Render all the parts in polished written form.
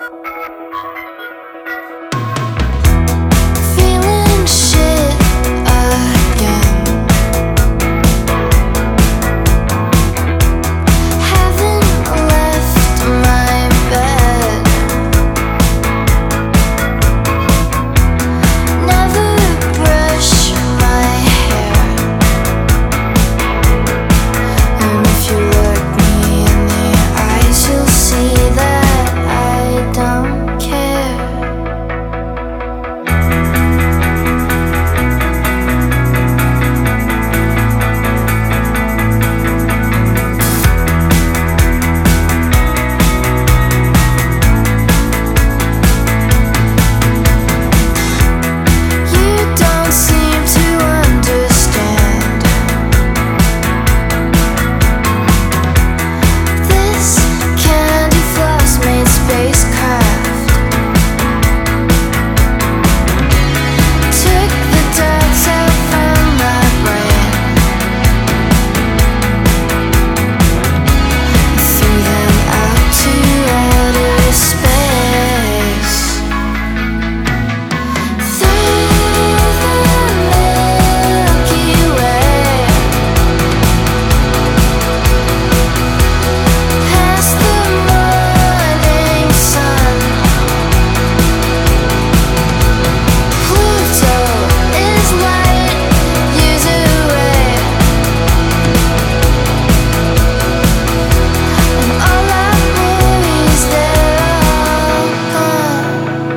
Feeling shit again. Haven't left my bed. Never brush my hair. And if you look me in the eyes, you'll see that I don't care. You don't seem to understand. This candy floss made spacecraft took the dots out from my brain, threw them out to outer space. Through the Milky Way, past the morning sun. Pluto is light years away, and all our worries, they're all gone.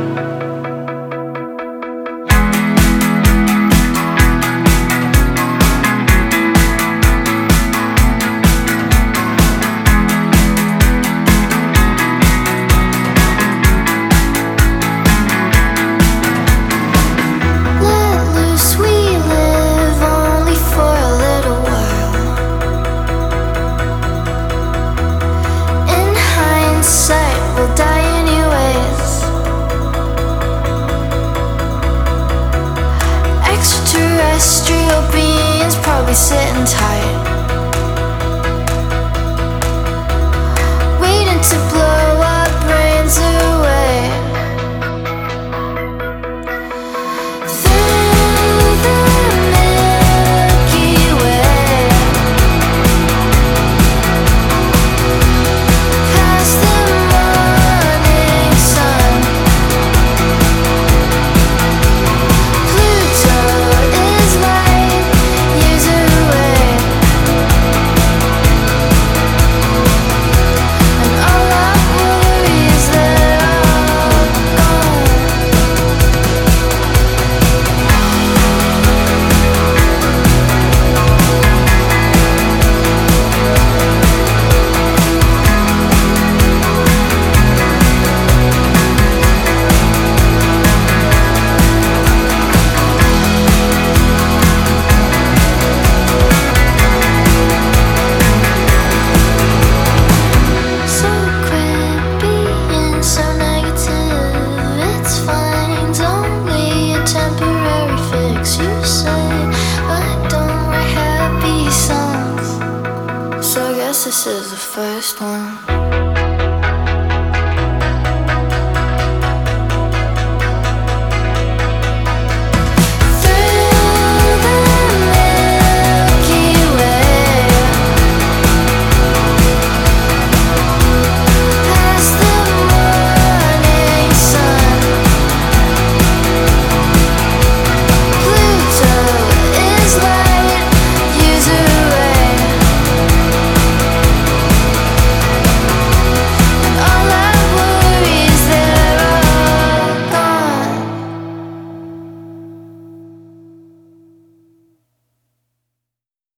Let loose, we live only for a little while. In hindsight, we'll die anyways. Extraterrestrial beings probably sitting tight, waiting to blow our brains away. Through the Milky Way, past the morning sun. Pluto is light years away, and all our worries, they're all gone. So quit being so negative. It's fine, it's only a temporary fix. You say I don't write happy songs, so I guess this is the first one.